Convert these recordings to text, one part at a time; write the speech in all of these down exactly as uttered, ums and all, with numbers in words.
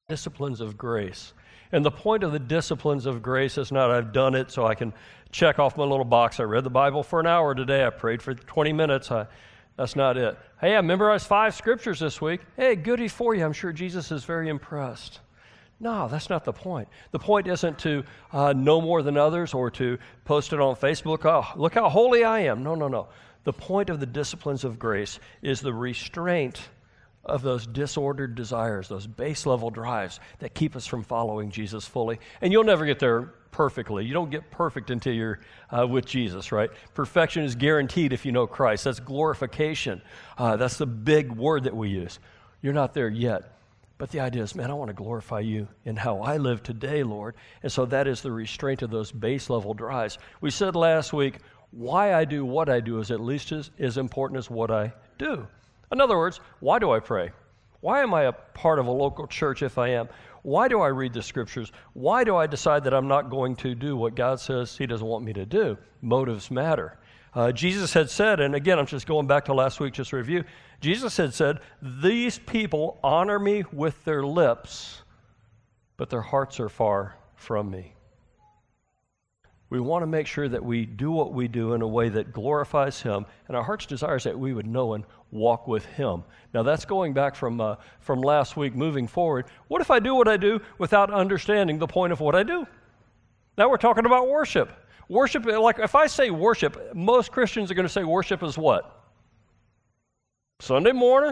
disciplines of grace. And the point of the disciplines of grace is not I've done it so I can check off my little box. I read the Bible for an hour today. I prayed for twenty minutes. I, that's not it. Hey, I memorized five scriptures this week. Hey, goody for you. I'm sure Jesus is very impressed. No, that's not the point. The point isn't to uh, know more than others or to post it on Facebook. Oh, look how holy I am. No, no, no. The point of the disciplines of grace is the restraint of those disordered desires, those base level drives that keep us from following Jesus fully. And you'll never get there perfectly. You don't get perfect until you're uh, with Jesus, right? Perfection is guaranteed if you know Christ. That's glorification. Uh, that's the big word that we use. You're not there yet. But the idea is, man, I want to glorify you in how I live today, Lord. And so that is the restraint of those base level drives. We said last week, why I do what I do is at least as, as important as what I do. In other words, why do I pray? Why am I a part of a local church if I am? Why do I read the scriptures? Why do I decide that I'm not going to do what God says he doesn't want me to do? Motives matter. Uh, Jesus had said, and again, I'm just going back to last week just to review, Jesus had said, these people honor me with their lips, but their hearts are far from me. We want to make sure that we do what we do in a way that glorifies him, and our heart's desire is that we would know and walk with him. Now that's going back from uh, from last week moving forward. What if I do what I do without understanding the point of what I do? Now we're talking about worship. Worship, like if I say worship, most Christians are going to say worship is what? Sunday morning,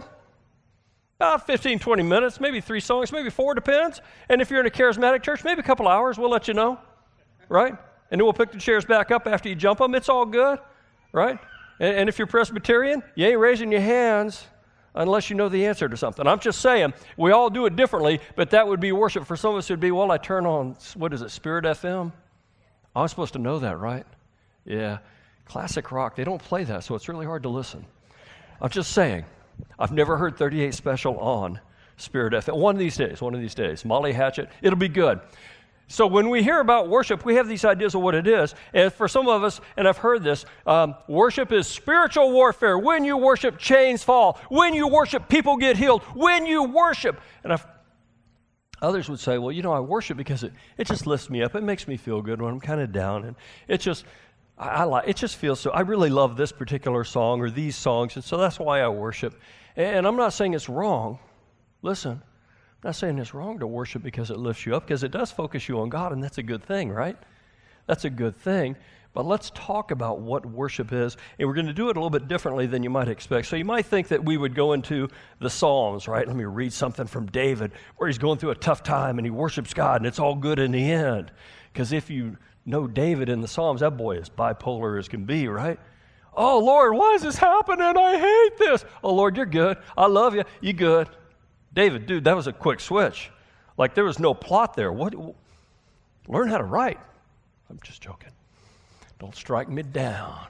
about fifteen, twenty minutes, maybe three songs, maybe four, depends. And if you're in a charismatic church, maybe a couple hours, we'll let you know, right? And then we'll pick the chairs back up after you jump them. It's all good, right? And, and if you're Presbyterian, you ain't raising your hands unless you know the answer to something. I'm just saying, we all do it differently, but that would be worship. For some of us, it would be, well, I turn on, what is it, Spirit F M? I'm supposed to know that, right? Yeah. Classic rock, they don't play that, so it's really hard to listen. I'm just saying, I've never heard thirty-eight Special on Spirit F M. One of these days, one of these days. Molly Hatchet, it'll be good. So when we hear about worship, we have these ideas of what it is. And for some of us, and I've heard this, um, worship is spiritual warfare. When you worship, chains fall. When you worship, people get healed. When you worship. And I've, others would say, well, you know, I worship because it, it just lifts me up. It makes me feel good when I'm kind of down. And it just, I, I like, it just feels so, I really love this particular song or these songs. And so that's why I worship. And I'm not saying it's wrong. Listen. I'm not saying it's wrong to worship because it lifts you up, because it does focus you on God, and that's a good thing, right? That's a good thing. But let's talk about what worship is, and we're going to do it a little bit differently than you might expect. So you might think that we would go into the Psalms, right? Let me read something from David where he's going through a tough time, and he worships God, and it's all good in the end. Because if you know David in the Psalms, that boy is bipolar as can be, right? Oh, Lord, why is this happening? I hate this. Oh, Lord, you're good. I love you. You good. David, dude, that was a quick switch. Like there was no plot there. What? Learn how to write. I'm just joking. Don't strike me down.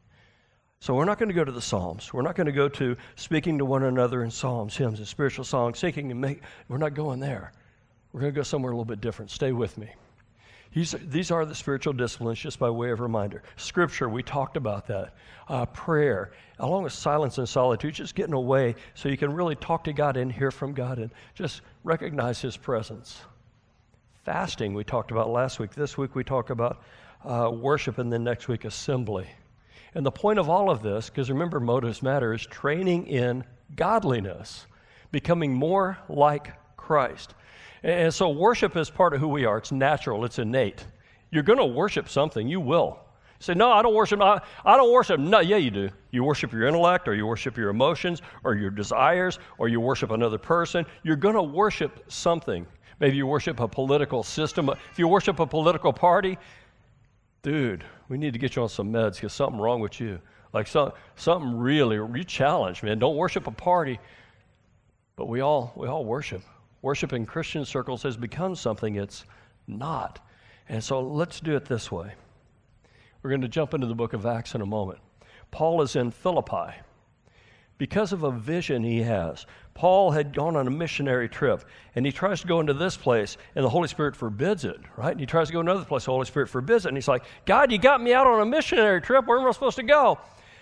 So we're not going to go to the Psalms. We're not going to go to speaking to one another in psalms, hymns, and spiritual songs, seeking and make. We're not going there. We're going to go somewhere a little bit different. Stay with me. He's, these are the spiritual disciplines, just by way of reminder. Scripture, we talked about that. Uh, prayer, along with silence and solitude, just getting away so you can really talk to God and hear from God and just recognize his presence. Fasting, we talked about last week. This week we talk about uh, worship, and then next week assembly. And the point of all of this, because remember motives matter, is training in godliness, becoming more like Christ. And so worship is part of who we are. It's natural. It's innate. You're going to worship something. You will. You say, no, I don't worship. I, I don't worship. No, yeah, you do. You worship your intellect, or you worship your emotions, or your desires, or you worship another person. You're going to worship something. Maybe you worship a political system. If you worship a political party, dude, we need to get you on some meds because something wrong with you. Like some, something really, you challenge, man. Don't worship a party. But we all, we all worship. Worship in Christian circles has become something it's not. And so let's do it this way. We're going to jump into the book of Acts in a moment. Paul is in Philippi because of a vision he has. Paul had gone on a missionary trip, and he tries to go into this place, and the Holy Spirit forbids it, right? And he tries to go to another place, the Holy Spirit forbids it, and he's like, God, you got me out on a missionary trip. Where am I supposed to go?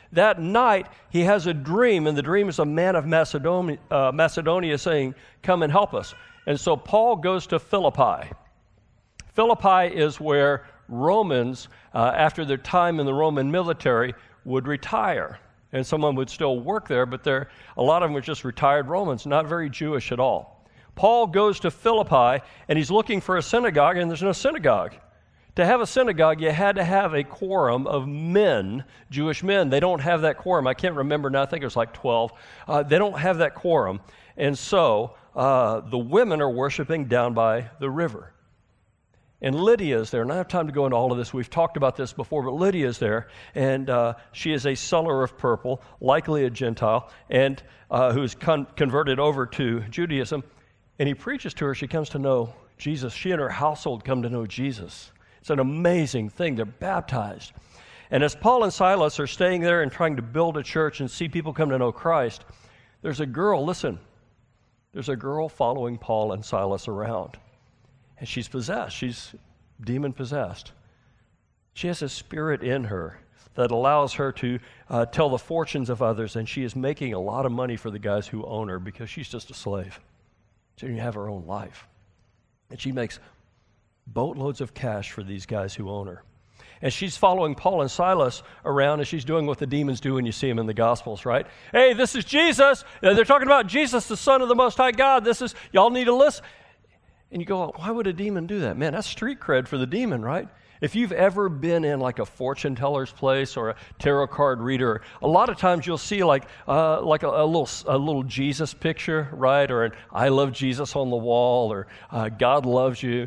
That night, he has a dream, and the dream is a man of Macedonia, uh, Macedonia saying, come and help us. And so Paul goes to Philippi. Philippi is where Romans, uh, after their time in the Roman military, would retire. And someone would still work there, but a lot of them were just retired Romans, not very Jewish at all. Paul goes to Philippi, and he's looking for a synagogue, and there's no synagogue. To have a synagogue, you had to have a quorum of men, Jewish men. They don't have that quorum. I can't remember now. I think it was like twelve. Uh, they don't have that quorum. And so uh, the women are worshiping down by the river. And Lydia is there. And I don't have time to go into all of this. We've talked about this before, but Lydia is there. And uh, she is a seller of purple, likely a Gentile, and uh, who's con- converted over to Judaism. And he preaches to her. She comes to know Jesus. She and her household come to know Jesus. It's an amazing thing. They're baptized. And as Paul and Silas are staying there and trying to build a church and see people come to know Christ, there's a girl, listen, there's a girl following Paul and Silas around. And she's possessed. She's demon-possessed. She has a spirit in her that allows her to uh, tell the fortunes of others, and she is making a lot of money for the guys who own her because she's just a slave. She doesn't have her own life. And she makes boatloads of cash for these guys who own her. And she's following Paul and Silas around, and she's doing what the demons do when you see them in the Gospels, right? Hey, this is Jesus. And they're talking about Jesus, the Son of the Most High God. This is, y'all need to listen. And you go, why would a demon do that? Man, that's street cred for the demon, right? If you've ever been in like a fortune teller's place or a tarot card reader, a lot of times you'll see like uh, like a, a little a little Jesus picture, right? Or an I love Jesus on the wall, or uh, God loves you.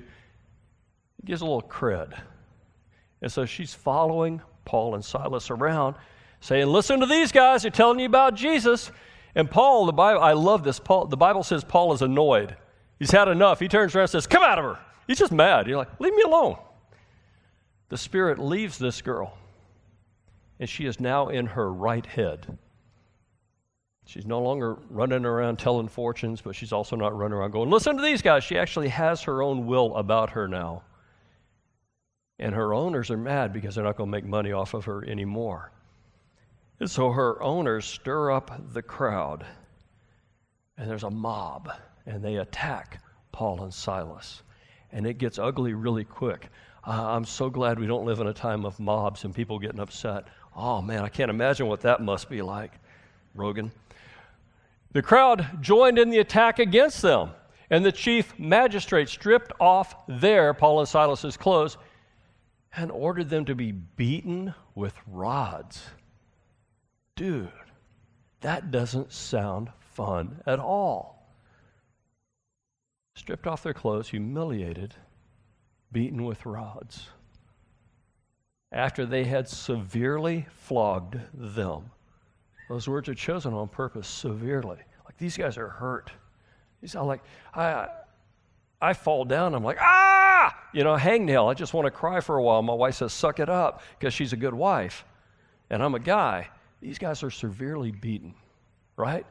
It gives a little cred. And so she's following Paul and Silas around, saying, listen to these guys, they're telling you about Jesus. And Paul, the Bible, I love this, Paul, the Bible says Paul is annoyed. He's had enough. He turns around and says, come out of her. He's just mad. You're like, leave me alone. The Spirit leaves this girl, and she is now in her right head. She's no longer running around telling fortunes, but she's also not running around going, listen to these guys. She actually has her own will about her now. And her owners are mad because they're not going to make money off of her anymore. And so her owners stir up the crowd, and there's a mob, and they attack Paul and Silas. And it gets ugly really quick. Uh, I'm so glad we don't live in a time of mobs and people getting upset. Oh, man, I can't imagine what that must be like, Rogan. The crowd joined in the attack against them, and the chief magistrate stripped off their, Paul and Silas's, clothes and ordered them to be beaten with rods. Dude, that doesn't sound fun at all. Stripped off their clothes, humiliated, beaten with rods. After they had severely flogged them. Those words are chosen on purpose, severely. Like, these guys are hurt. These are like, I, I fall down, I'm like, ah! You know, hangnail, I just want to cry for a while. My wife says, suck it up, because she's a good wife. And I'm a guy. These guys are severely beaten, right?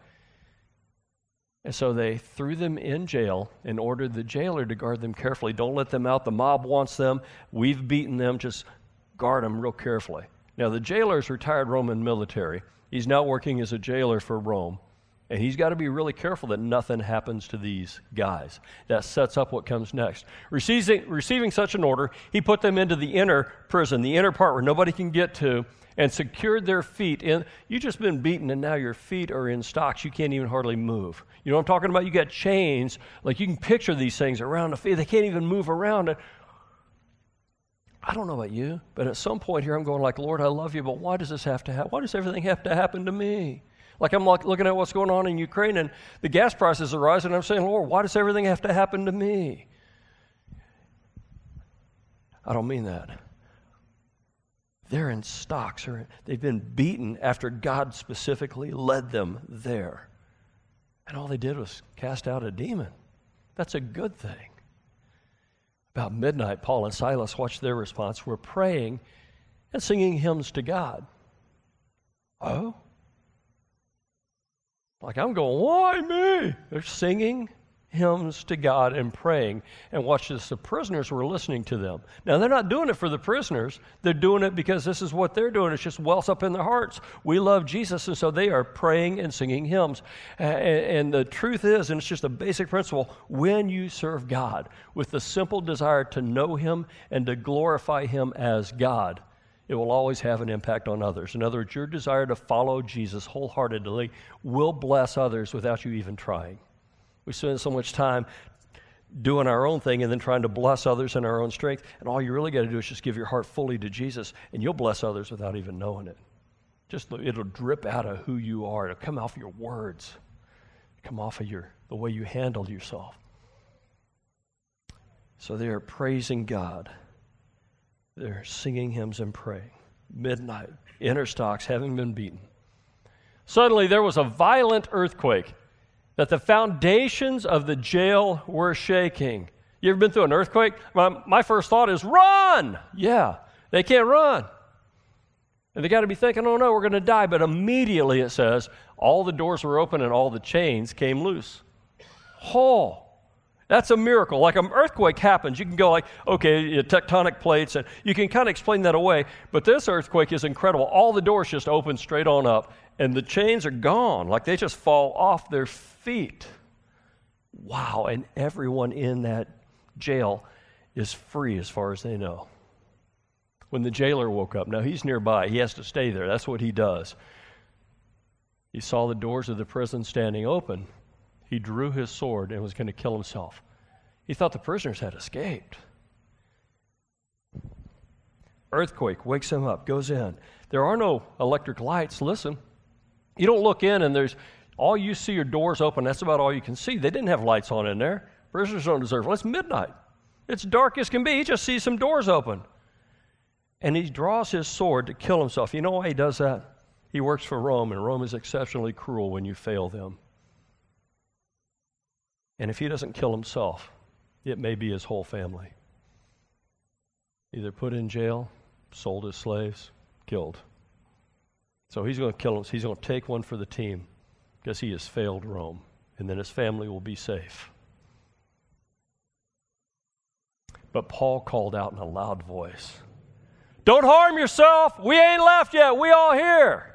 And so they threw them in jail and ordered the jailer to guard them carefully. Don't let them out. The mob wants them. We've beaten them. Just guard them real carefully. Now, the jailer is retired Roman military. He's now working as a jailer for Rome. And he's got to be really careful that nothing happens to these guys. That sets up what comes next. Receiving, receiving such an order, he put them into the inner prison, the inner part where nobody can get to, and secured their feet in. You've just been beaten, and now your feet are in stocks. You can't even hardly move. You know what I'm talking about? You got chains. Like, you can picture these things around the feet. They can't even move around it. I don't know about you, but at some point here I'm going like, Lord, I love you, but why does this have to happen? Why does everything have to happen to me? Like, I'm like looking at what's going on in Ukraine, and the gas prices are rising, and I'm saying, Lord, why does everything have to happen to me? I don't mean that. They're in stocks. Or they've been beaten after God specifically led them there. And all they did was cast out a demon. That's a good thing. About midnight, Paul and Silas, watched their response. We're praying and singing hymns to God. Oh? Like, I'm going, why me? They're singing hymns to God and praying. And watch this, the prisoners were listening to them. Now, they're not doing it for the prisoners. They're doing it because this is what they're doing. It's just wells up in their hearts. We love Jesus, and so they are praying and singing hymns. And, and the truth is, and it's just a basic principle, when you serve God with the simple desire to know Him and to glorify Him as God, it will always have an impact on others. In other words, your desire to follow Jesus wholeheartedly will bless others without you even trying. We spend so much time doing our own thing and then trying to bless others in our own strength, and all you really got to do is just give your heart fully to Jesus, and you'll bless others without even knowing it. Just it'll drip out of who you are. It'll come off your words, come off of your the way you handle yourself. So they are praising God. They're singing hymns and praying. Midnight, inner stocks having been beaten. Suddenly there was a violent earthquake, that the foundations of the jail were shaking. You ever been through an earthquake? My, my first thought is, run! Yeah, they can't run. And they got to be thinking, oh no, we're going to die. But immediately it says, all the doors were open and all the chains came loose. Oh, that's a miracle. Like an earthquake happens, you can go like, okay, tectonic plates, and you can kind of explain that away. But this earthquake is incredible. All the doors just open straight on up, and the chains are gone. Like they just fall off their feet. Wow, and everyone in that jail is free as far as they know. When the jailer woke up, now he's nearby. He has to stay there. That's what he does. He saw the doors of the prison standing open. He drew his sword and was going to kill himself. He thought the prisoners had escaped. Earthquake wakes him up, goes in. There are no electric lights. Listen, you don't look in and there's all you see are doors open. That's about all you can see. They didn't have lights on in there. Prisoners don't deserve. Well, it's midnight. It's dark as can be. He just sees some doors open. And he draws his sword to kill himself. You know why he does that? He works for Rome, and Rome is exceptionally cruel when you fail them. And if he doesn't kill himself, it may be his whole family. Either put in jail, sold as slaves, killed. So he's going to kill him. He's going to take one for the team because he has failed Rome. And then his family will be safe. But Paul called out in a loud voice, "Don't harm yourself. We ain't left yet. We all here."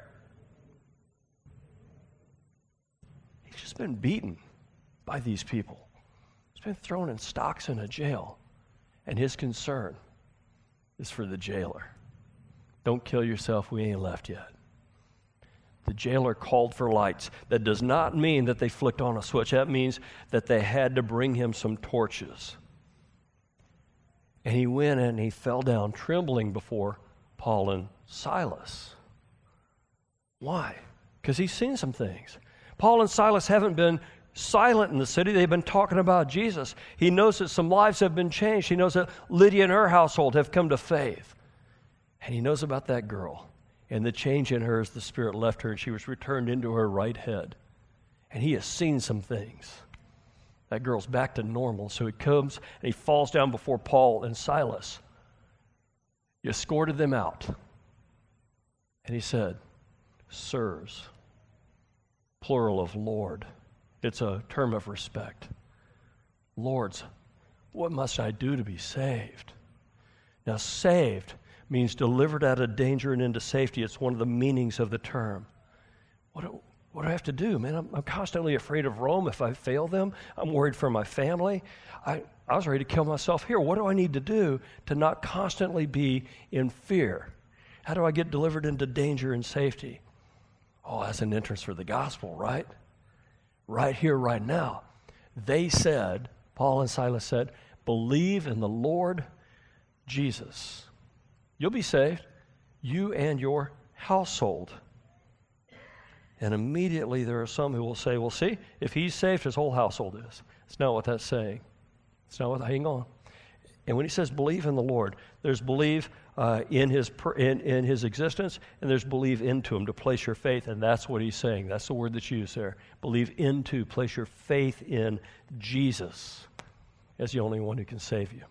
He's just been beaten by these people. He's been thrown in stocks in a jail. And his concern is for the jailer. Don't kill yourself. We ain't left yet. The jailer called for lights. That does not mean that they flicked on a switch. That means that they had to bring him some torches. And he went and he fell down trembling before Paul and Silas. Why? Because he's seen some things. Paul and Silas haven't been silent in the city. They've been talking about Jesus. He knows that some lives have been changed. He knows that Lydia and her household have come to faith. And he knows about that girl and the change in her as the Spirit left her and she was returned into her right head. And he has seen some things. That girl's back to normal. So he comes and he falls down before Paul and Silas. He escorted them out. And he said, "Sirs," plural of Lord. It's a term of respect. "Lords, what must I do to be saved?" Now, saved means delivered out of danger and into safety. It's one of the meanings of the term. What do, what do I have to do, man? I'm, I'm constantly afraid of Rome. If I fail them, I'm worried for my family. I, I was ready to kill myself here. What do I need to do to not constantly be in fear? How do I get delivered into danger and safety? Oh, that's an entrance for the gospel, right? Right here, right now. They said, Paul and Silas said, "Believe in the Lord Jesus. You'll be saved, you and your household." And immediately there are some who will say, well, see, if he's saved, his whole household is. It's not what that's saying. It's not what, hang on. And when he says believe in the Lord, there's believe uh, in his in, in his existence, and there's believe into him, to place your faith, and that's what he's saying. That's the word that's used there. Believe into, place your faith in Jesus as the only one who can save you.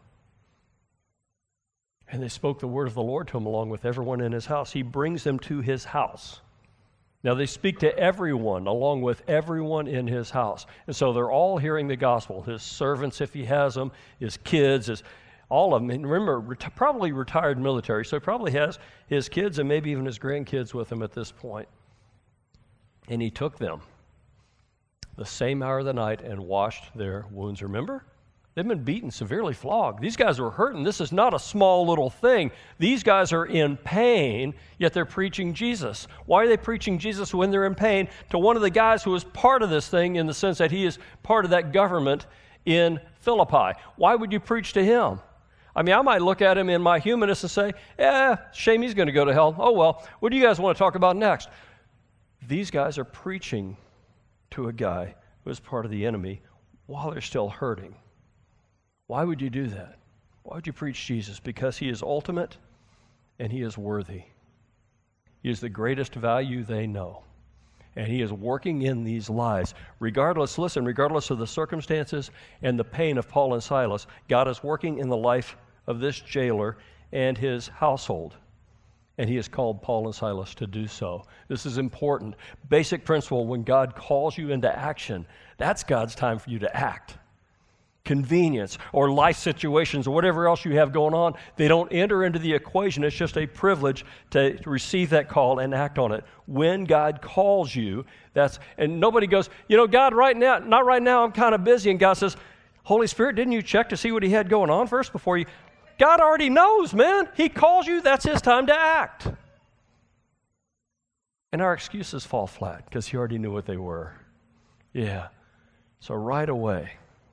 And they spoke the word of the Lord to him along with everyone in his house. He brings them to his house. Now they speak to everyone, along with everyone in his house. And so they're all hearing the gospel. His servants, if he has them, his kids, his, all of them. And remember, reti- probably retired military, so he probably has his kids and maybe even his grandkids with him at this point. And he took them the same hour of the night and washed their wounds. Remember? They've been beaten, severely flogged. These guys are hurting. This is not a small little thing. These guys are in pain, yet they're preaching Jesus. Why are they preaching Jesus when they're in pain? To one of the guys who is part of this thing in the sense that he is part of that government in Philippi. Why would you preach to him? I mean, I might look at him in my humanness and say, eh, shame he's going to go to hell. Oh, well, what do you guys want to talk about next? These guys are preaching to a guy who is part of the enemy while they're still hurting. Why would you do that? Why would you preach Jesus? Because he is ultimate and he is worthy. He is the greatest value they know. And he is working in these lives. Regardless, listen, regardless of the circumstances and the pain of Paul and Silas, God is working in the life of this jailer and his household. And he has called Paul and Silas to do so. This is important. Basic principle, when God calls you into action, that's God's time for you to act. Convenience or life situations or whatever else you have going on, they don't enter into the equation. It's just a privilege to receive that call and act on it. When God calls you, that's, and nobody goes, you know, God, right now, not right now, I'm kind of busy. And God says, Holy Spirit, didn't you check to see what he had going on first before you? God already knows, man. He calls you, that's his time to act. And our excuses fall flat because he already knew what they were. Yeah. So right away,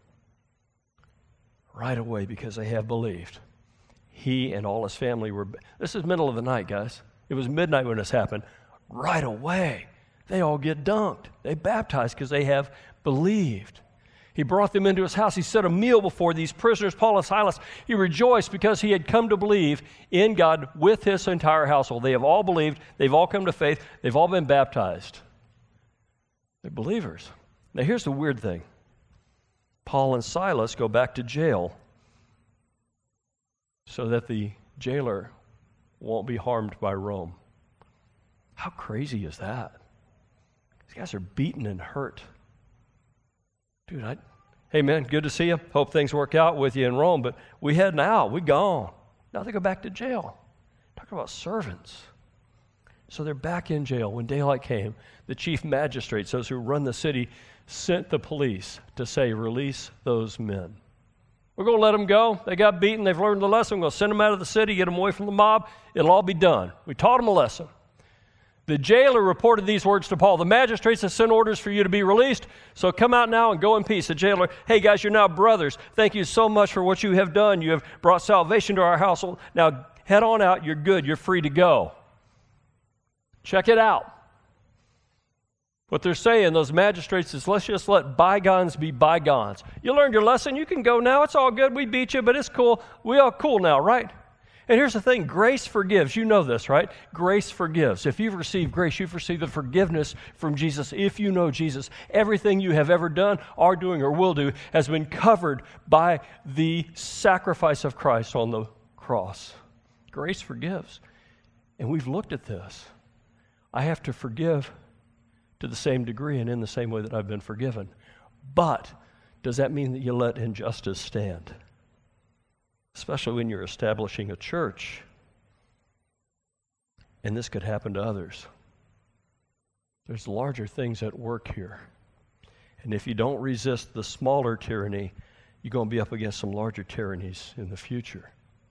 right away, because they have believed, he and all his family were, this is middle of the night, guys. It was midnight when this happened. Right away, they all get dunked. They baptized because they have believed. He brought them into his house. He set a meal before these prisoners, Paul and Silas. He rejoiced because he had come to believe in God with his entire household. They have all believed. They've all come to faith. They've all been baptized. They're believers. Now, here's the weird thing. Paul and Silas go back to jail so that the jailer won't be harmed by Rome. How crazy is that? These guys are beaten and hurt. Dude, I, hey man, good to see you. Hope things work out with you in Rome, but we heading out. We gone. Now they go back to jail. Talk about servants. So they're back in jail. When daylight came, the chief magistrates, those who run the city, sent the police to say, release those men. We're going to let them go. They got beaten. They've learned the lesson. We're going to send them out of the city, get them away from the mob. It'll all be done. We taught them a lesson. The jailer reported these words to Paul. The magistrates have sent orders for you to be released, so come out now and go in peace. The jailer, hey guys, you're now brothers. Thank you so much for what you have done. You have brought salvation to our household. Now head on out. You're good. You're free to go. Check it out. What they're saying, those magistrates, is let's just let bygones be bygones. You learned your lesson. You can go now. It's all good. We beat you, but it's cool. We all cool now, right? And here's the thing. Grace forgives. You know this, right? Grace forgives. If you've received grace, you've received the forgiveness from Jesus. If you know Jesus, everything you have ever done, are doing, or will do has been covered by the sacrifice of Christ on the cross. Grace forgives. And we've looked at this. I have to forgive to the same degree and in the same way that I've been forgiven. But does that mean that you let injustice stand? Especially when you're establishing a church. And this could happen to others. There's larger things at work here. And if you don't resist the smaller tyranny, you're going to be up against some larger tyrannies in the future.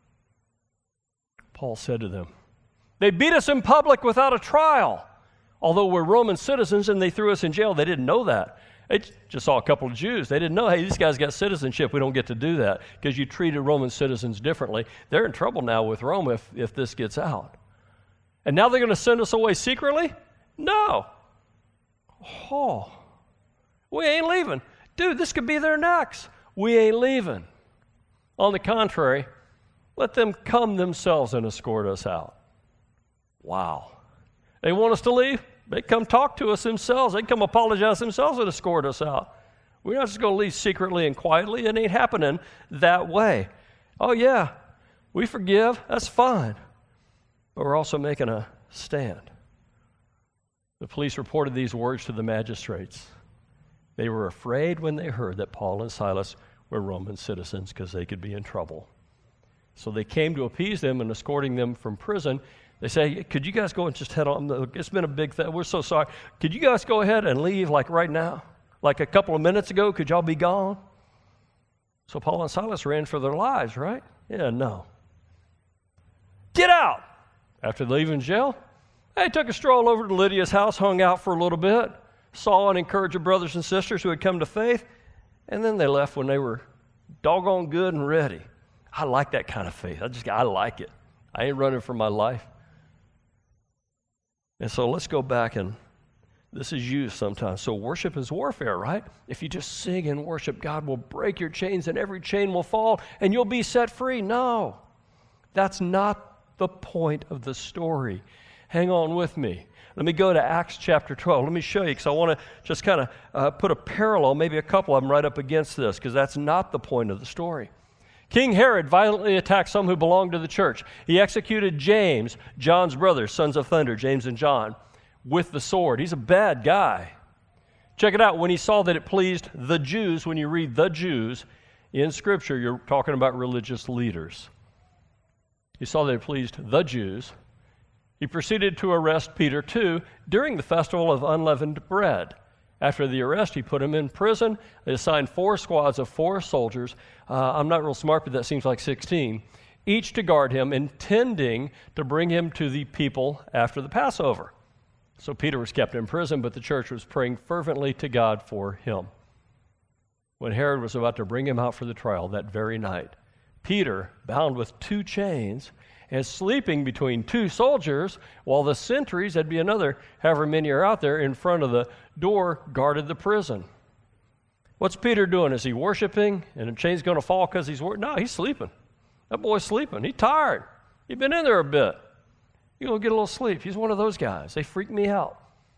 Paul said to them, they beat us in public without a trial. Although we're Roman citizens and they threw us in jail, they didn't know that. They just saw a couple of Jews. They didn't know, hey, these guys got citizenship. We don't get to do that because you treated Roman citizens differently. They're in trouble now with Rome if, if this gets out. And now they're going to send us away secretly? No. Oh, we ain't leaving. Dude, this could be their next. We ain't leaving. On the contrary, let them come themselves and escort us out. Wow. They want us to leave? They come talk to us themselves. They come apologize themselves and escort us out. We're not just going to leave secretly and quietly. It ain't happening that way. Oh, yeah, we forgive. That's fine. But we're also making a stand. The police reported these words to the magistrates. They were afraid when they heard that Paul and Silas were Roman citizens because they could be in trouble. So they came to appease them and escorting them from prison. They say, could you guys go and just head on? It's been a big thing. We're so sorry. Could you guys go ahead and leave like right now? Like a couple of minutes ago, could y'all be gone? So Paul and Silas ran for their lives, right? Yeah, no. Get out! After leaving jail, they took a stroll over to Lydia's house, hung out for a little bit, saw and encouraged their brothers and sisters who had come to faith, and then they left when they were doggone good and ready. I like that kind of faith. I just, I like it. I ain't running for my life. And so let's go back, and this is used sometimes. So worship is warfare, right? If you just sing and worship, God will break your chains and every chain will fall and you'll be set free. No, that's not the point of the story. Hang on with me. Let me go to Acts chapter twelve. Let me show you, because I want to just kind of uh, put a parallel, maybe a couple of them right up against this, because that's not the point of the story. King Herod violently attacked some who belonged to the church. He executed James, John's brothers, sons of thunder, James and John, with the sword. He's a bad guy. Check it out. When he saw that it pleased the Jews, when you read the Jews in Scripture, you're talking about religious leaders. He saw that it pleased the Jews. He proceeded to arrest Peter too during the festival of unleavened bread. After the arrest, he put him in prison. They assigned four squads of four soldiers. Uh, I'm not real smart, but that seems like sixteen. Each to guard him, intending to bring him to the people after the Passover. So Peter was kept in prison, but the church was praying fervently to God for him. When Herod was about to bring him out for the trial that very night, Peter, bound with two chains, and sleeping between two soldiers, while the sentries, that'd be another, however many are out there, in front of the door, guarded the prison. What's Peter doing? Is he worshiping and the chain's going to fall because he's working? No, he's sleeping. That boy's sleeping. He's tired. He's been in there a bit. You're going to get a little sleep. He's one of those guys. They freak me out.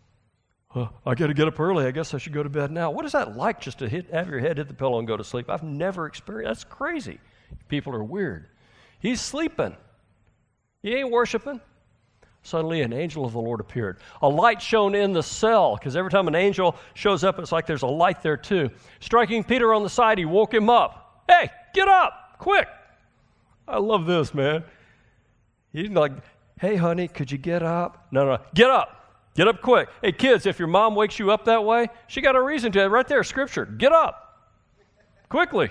Uh, I got to get up early. I guess I should go to bed now. What is that like, just to hit, have your head hit the pillow and go to sleep? I've never experienced. That's crazy. People are weird. He's sleeping. He ain't worshiping. Suddenly an angel of the Lord appeared. A light shone in the cell, because every time an angel shows up, it's like there's a light there too. Striking Peter on the side, he woke him up. Hey, get up, quick. I love this, man. He's like, hey, honey, could you get up? No, no, get up. Get up quick. Hey, kids, if your mom wakes you up that way, she got a reason to. Right there, Scripture. Get up. Quickly.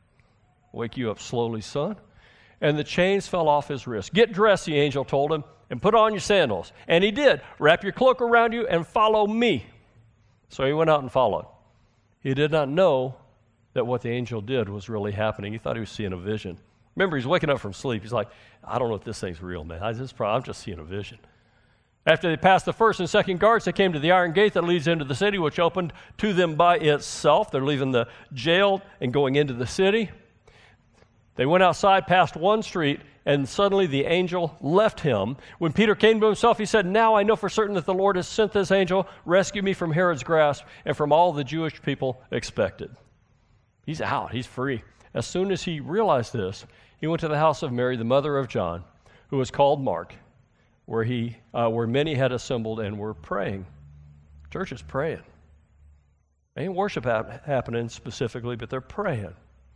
Wake you up slowly, son. And the chains fell off his wrists. Get dressed, the angel told him, and put on your sandals. And he did. Wrap your cloak around you and follow me. So he went out and followed. He did not know that what the angel did was really happening. He thought he was seeing a vision. Remember, he's waking up from sleep. He's like, I don't know if this thing's real, man. I just, I'm just seeing a vision. After they passed the first and second guards, they came to the iron gate that leads into the city, which opened to them by itself. They're leaving the jail and going into the city. They went outside past one street, and suddenly the angel left him. When Peter came to himself, he said, now I know for certain that the Lord has sent this angel, rescue me from Herod's grasp and from all the Jewish people expected. He's out. He's free. As soon as he realized this, he went to the house of Mary, the mother of John, who was called Mark, where he, uh, where many had assembled and were praying. Church is praying. Ain't worship hap- happening specifically, but they're praying.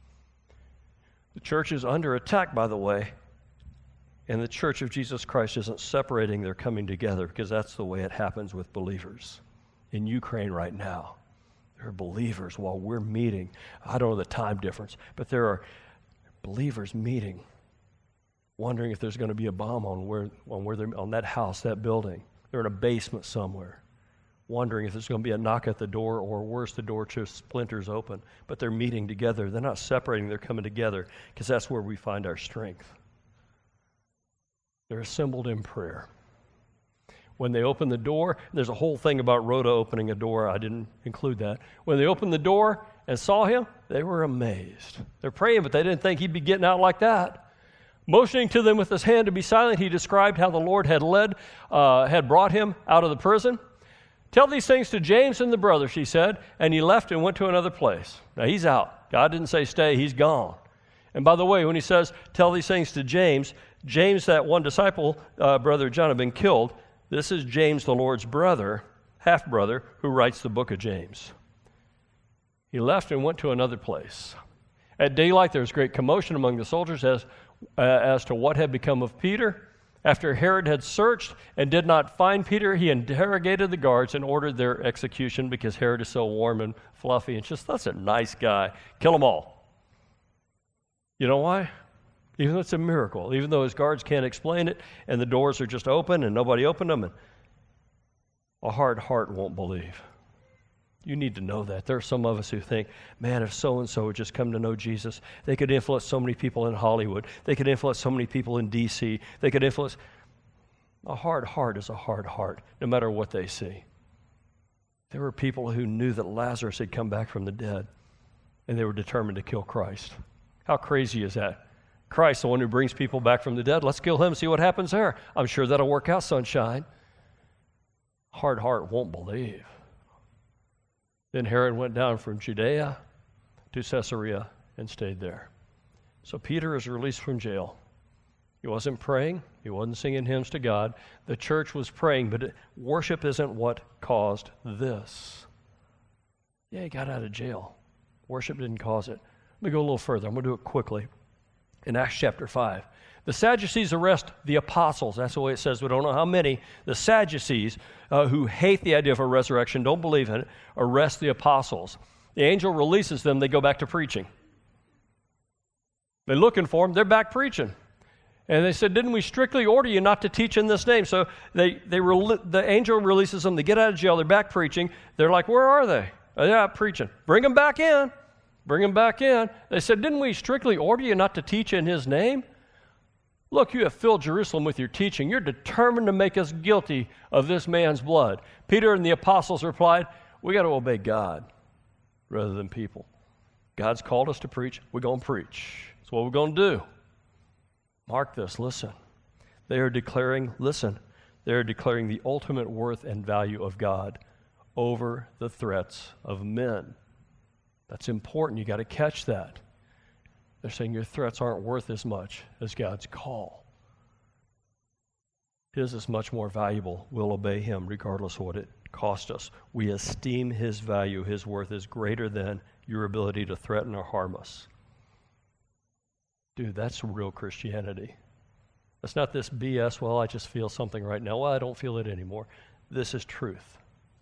The church is under attack, by the way, and the church of Jesus Christ isn't separating, they're coming together, because that's the way it happens with believers. In Ukraine right now, there are believers while we're meeting. I don't know the time difference, but there are believers meeting, wondering if there's going to be a bomb on where on where they're on that house, that building. They're in a basement somewhere, wondering if there's going to be a knock at the door, or worse, the door just splinters open. But they're meeting together. They're not separating. They're coming together, because that's where we find our strength. They're assembled in prayer. When they open the door, there's a whole thing about Rhoda opening a door. I didn't include that. When they opened the door and saw him, they were amazed. They're praying, but they didn't think he'd be getting out like that. Motioning to them with his hand to be silent, he described how the Lord had led, uh, had brought him out of the prison. Tell these things to James and the brothers, he said, and he left and went to another place. Now he's out. God didn't say stay, he's gone. And by the way, when he says, tell these things to James, James, that one disciple, uh, brother John, had been killed. This is James, the Lord's brother. half-brother, who writes the book of James. He left and went to another place. At daylight, there was great commotion among the soldiers as, uh, as to what had become of Peter. After Herod had searched and did not find Peter, he interrogated the guards and ordered their execution because Herod is so warm and fluffy and just, that's a nice guy. Kill them all. You know why? Even though it's a miracle, even though his guards can't explain it and the doors are just open and nobody opened them, and a hard heart won't believe. You need to know that. There are some of us who think, man, if so-and-so would just come to know Jesus, they could influence so many people in Hollywood. They could influence so many people in D C. They could influence. A hard heart is a hard heart, no matter what they see. There were people who knew that Lazarus had come back from the dead, and they were determined to kill Christ. How crazy is that? Christ, the one who brings people back from the dead, let's kill him, see what happens there. I'm sure that'll work out, sunshine. Hard heart won't believe. Then Herod went down from Judea to Caesarea and stayed there. So Peter is released from jail. He wasn't praying. He wasn't singing hymns to God. The church was praying, but it, worship isn't what caused this. Yeah, he got out of jail. Worship didn't cause it. Let me go a little further. I'm going to do it quickly. In Acts chapter five, the Sadducees arrest the apostles. That's the way it says. We don't know how many. The Sadducees, uh, who hate the idea of a resurrection, don't believe in it, arrest the apostles. The angel releases them. They go back to preaching. They're looking for them. They're back preaching. And they said, didn't we strictly order you not to teach in this name? So they, they re- the angel releases them. They get out of jail. They're back preaching. They're like, where are they? Oh, they're out preaching. Bring them back in. Bring them back in. They said, didn't we strictly order you not to teach in his name? Look, you have filled Jerusalem with your teaching. You're determined to make us guilty of this man's blood. Peter and the apostles replied, we got to obey God rather than people. God's called us to preach. We're going to preach. That's what we're going to do. Mark this. Listen. They are declaring, listen, they are declaring the ultimate worth and value of God over the threats of men. That's important. You got to catch that. They're saying your threats aren't worth as much as God's call. His is much more valuable. We'll obey him regardless of what it cost us. We esteem his value. His worth is greater than your ability to threaten or harm us. Dude, that's real Christianity. That's not this B S, well, I just feel something right now. Well, I don't feel it anymore. This is truth.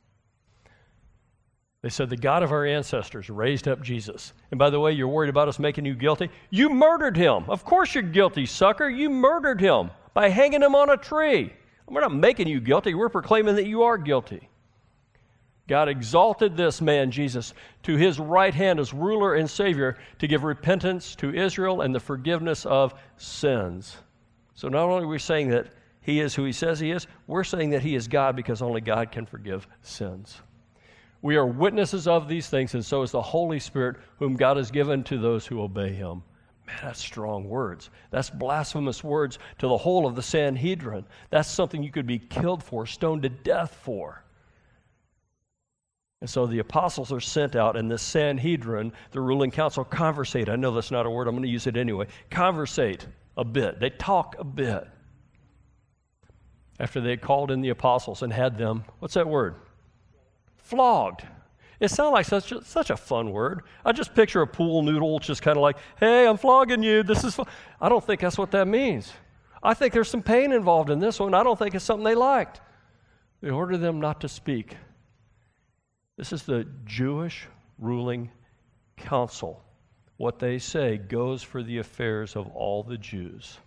They said, the God of our ancestors raised up Jesus. And by the way, you're worried about us making you guilty? You murdered him. Of course you're guilty, sucker. You murdered him by hanging him on a tree. We're not making you guilty. We're proclaiming that you are guilty. God exalted this man, Jesus, to his right hand as ruler and Savior to give repentance to Israel and the forgiveness of sins. So not only are we saying that he is who he says he is, we're saying that he is God because only God can forgive sins. We are witnesses of these things, and so is the Holy Spirit, whom God has given to those who obey him. Man, that's strong words. That's blasphemous words to the whole of the Sanhedrin. That's something you could be killed for, stoned to death for. And so the apostles are sent out, and the Sanhedrin, the ruling council, conversate. I know that's not a word. I'm going to use it anyway. Conversate a bit. They talk a bit. After they had called in the apostles and had them, what's that word? Flogged. It sounds like such a, such a fun word. I just picture a pool noodle just kind of like, hey, I'm flogging you. This is fun. I don't think that's what that means. I think there's some pain involved in this one. I don't think it's something they liked. They ordered them not to speak. This is the Jewish ruling council. What they say goes for the affairs of all the Jews.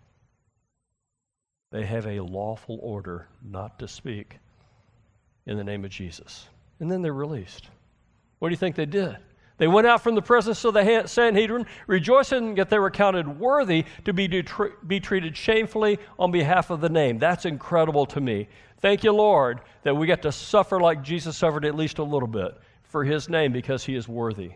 They have a lawful order not to speak in the name of Jesus. And then they're released. What do you think they did? They went out from the presence of the Sanhedrin, rejoicing that they were counted worthy to be, detri- be treated shamefully on behalf of the name. That's incredible to me. Thank you, Lord, that we get to suffer like Jesus suffered at least a little bit for his name because he is worthy.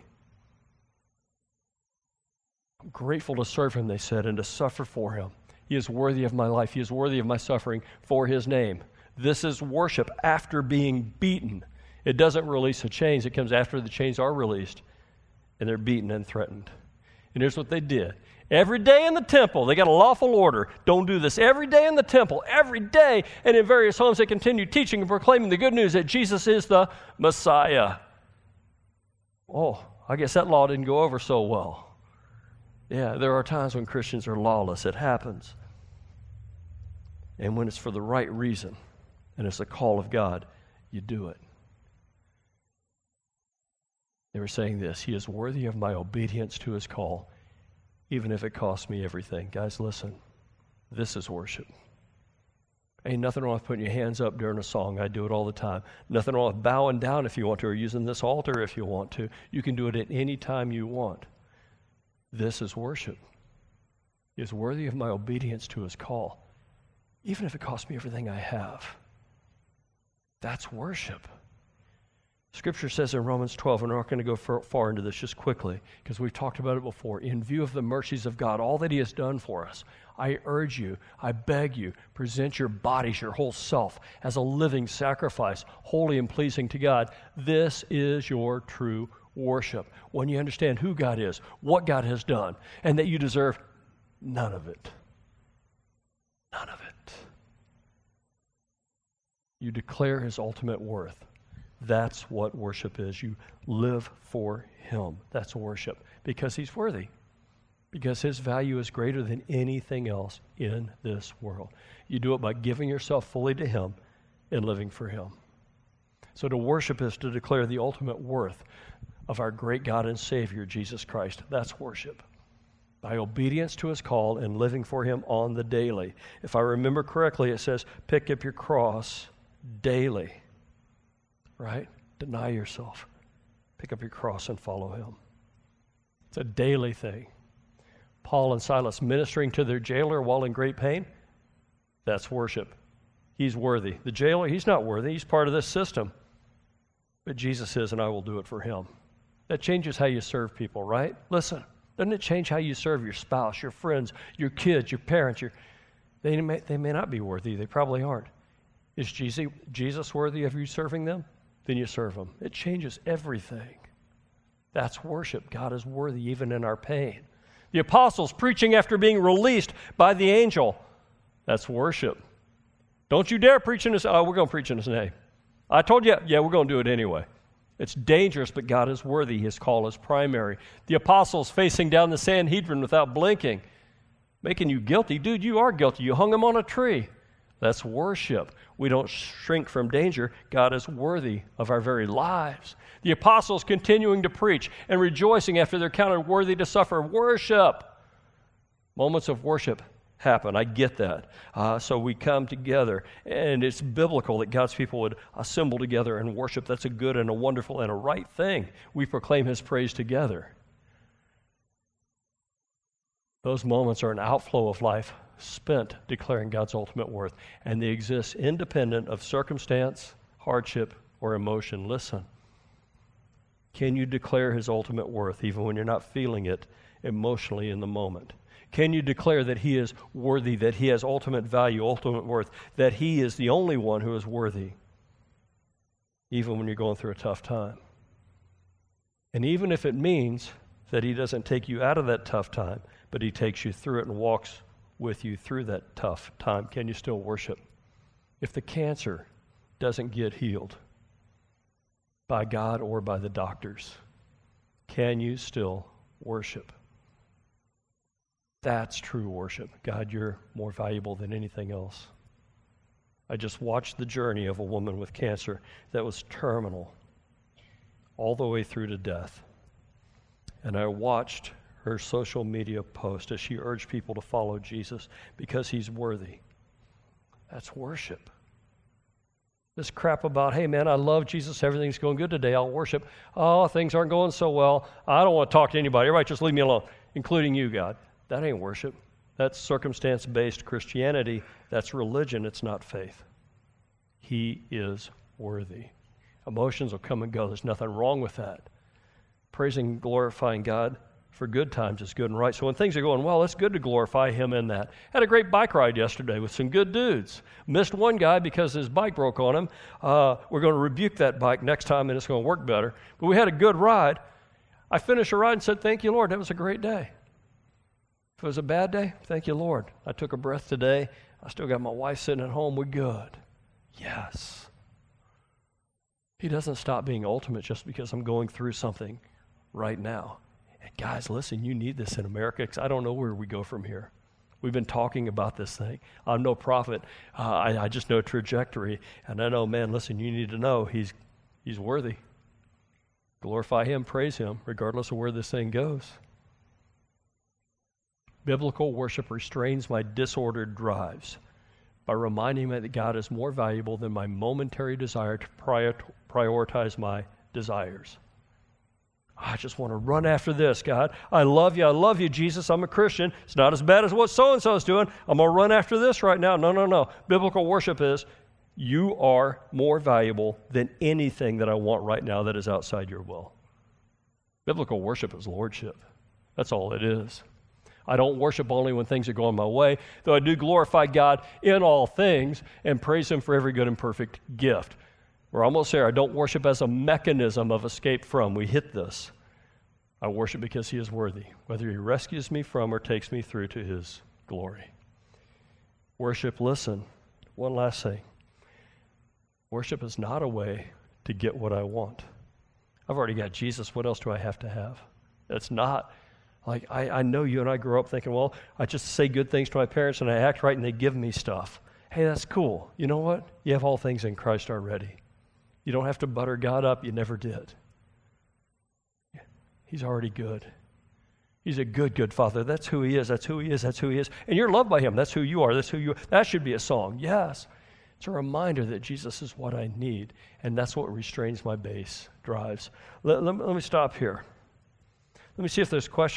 I'm grateful to serve him, they said, and to suffer for him. He is worthy of my life. He is worthy of my suffering for his name. This is worship after being beaten. It doesn't release the chains. It comes after the chains are released and they're beaten and threatened. And here's what they did. Every day in the temple, they got a lawful order. Don't do this. Every day in the temple, every day, and in various homes, they continued teaching and proclaiming the good news that Jesus is the Messiah. Oh, I guess that law didn't go over so well. Yeah, there are times when Christians are lawless. It happens. And when it's for the right reason, and it's a call of God, you do it. They were saying this, he is worthy of my obedience to his call, even if it costs me everything. Guys, listen, this is worship. Ain't nothing wrong with putting your hands up during a song. I do it all the time. Nothing wrong with bowing down if you want to, or using this altar if you want to. You can do it at any time you want. This is worship. He is worthy of my obedience to his call, even if it costs me everything I have. That's worship. Scripture says in Romans twelve, and we're not going to go far, far into this, just quickly, because we've talked about it before. In view of the mercies of God, all that he has done for us, I urge you, I beg you, present your bodies, your whole self, as a living sacrifice, holy and pleasing to God. This is your true worship. When you understand who God is, what God has done, and that you deserve none of it. None of it. You declare his ultimate worth. That's what worship is. You live for him. That's worship. Because he's worthy. Because his value is greater than anything else in this world. You do it by giving yourself fully to him and living for him. So to worship is to declare the ultimate worth of our great God and Savior, Jesus Christ. That's worship. By obedience to his call and living for him on the daily. If I remember correctly, it says, pick up your cross daily. Right? Deny yourself. Pick up your cross and follow him. It's a daily thing. Paul and Silas ministering to their jailer while in great pain, that's worship. He's worthy. The jailer, he's not worthy. He's part of this system. But Jesus is, and I will do it for him. That changes how you serve people, right? Listen, doesn't it change how you serve your spouse, your friends, your kids, your parents? Your, they, may, they may not be worthy. They probably aren't. Is Jesus, Jesus worthy of you serving them? Then you serve him. It changes everything. That's worship. God is worthy even in our pain. The apostles preaching after being released by the angel. That's worship. Don't you dare preach in his, oh, we're going to preach in his name. I told you, yeah, we're going to do it anyway. It's dangerous, but God is worthy. His call is primary. The apostles facing down the Sanhedrin without blinking, making you guilty. Dude, you are guilty. You hung him on a tree. That's worship. We don't shrink from danger. God is worthy of our very lives. The apostles continuing to preach and rejoicing after they're counted worthy to suffer. Worship. Moments of worship happen. I get that. Uh, so we come together, and it's biblical that God's people would assemble together and worship. That's a good and a wonderful and a right thing. We proclaim his praise together. Those moments are an outflow of life spent declaring God's ultimate worth, and they exist independent of circumstance, hardship, or emotion. Listen, can you declare his ultimate worth even when you're not feeling it emotionally in the moment? Can you declare that he is worthy, that he has ultimate value, ultimate worth, that he is the only one who is worthy, even when you're going through a tough time? And even if it means that he doesn't take you out of that tough time, but he takes you through it and walks with you through that tough time, can you still worship? If the cancer doesn't get healed by God or by the doctors, can you still worship? That's true worship. God, you're more valuable than anything else. I just watched the journey of a woman with cancer that was terminal all the way through to death. And I watched her social media post as she urged people to follow Jesus because he's worthy. That's worship. This crap about, hey man, I love Jesus, everything's going good today, I'll worship. Oh, things aren't going so well, I don't want to talk to anybody, everybody just leave me alone, including you, God. That ain't worship. That's circumstance-based Christianity. That's religion, it's not faith. He is worthy. Emotions will come and go. There's nothing wrong with that. Praising and glorifying God for good times is good and right. So when things are going well, it's good to glorify him in that. Had a great bike ride yesterday with some good dudes. Missed one guy because his bike broke on him. Uh, we're going to rebuke that bike next time and it's going to work better. But we had a good ride. I finished the ride and said, thank you, Lord. That was a great day. If it was a bad day, thank you, Lord. I took a breath today. I still got my wife sitting at home. We're good. Yes. He doesn't stop being ultimate just because I'm going through something right now. And guys, listen, you need this in America because I don't know where we go from here. We've been talking about this thing. I'm no prophet. Uh, I, I just know trajectory. And I know, man, listen, you need to know he's he's worthy. Glorify him, praise him, regardless of where this thing goes. Biblical worship restrains my disordered drives by reminding me that God is more valuable than my momentary desire to prior- prioritize my desires. I just want to run after this, God. I love you. I love you, Jesus. I'm a Christian. It's not as bad as what so-and-so is doing. I'm going to run after this right now. No, no, no. Biblical worship is, you are more valuable than anything that I want right now that is outside your will. Biblical worship is lordship. That's all it is. I don't worship only when things are going my way, though I do glorify God in all things and praise him for every good and perfect gift. We're almost there. I don't worship as a mechanism of escape from. We hit this. I worship because he is worthy, whether he rescues me from or takes me through to his glory. Worship, listen, one last thing. Worship is not a way to get what I want. I've already got Jesus. What else do I have to have? It's not. Like, I, I know you and I grew up thinking, well, I just say good things to my parents and I act right and they give me stuff. Hey, that's cool. You know what? You have all things in Christ already. You don't have to butter God up. You never did. He's already good. He's a good, good Father. That's who he is. That's who he is. That's who he is. And you're loved by him. That's who you are. That's who you are. That should be a song. Yes. It's a reminder that Jesus is what I need. And that's what restrains my base drives. Let, let, let me stop here. Let me see if there's questions.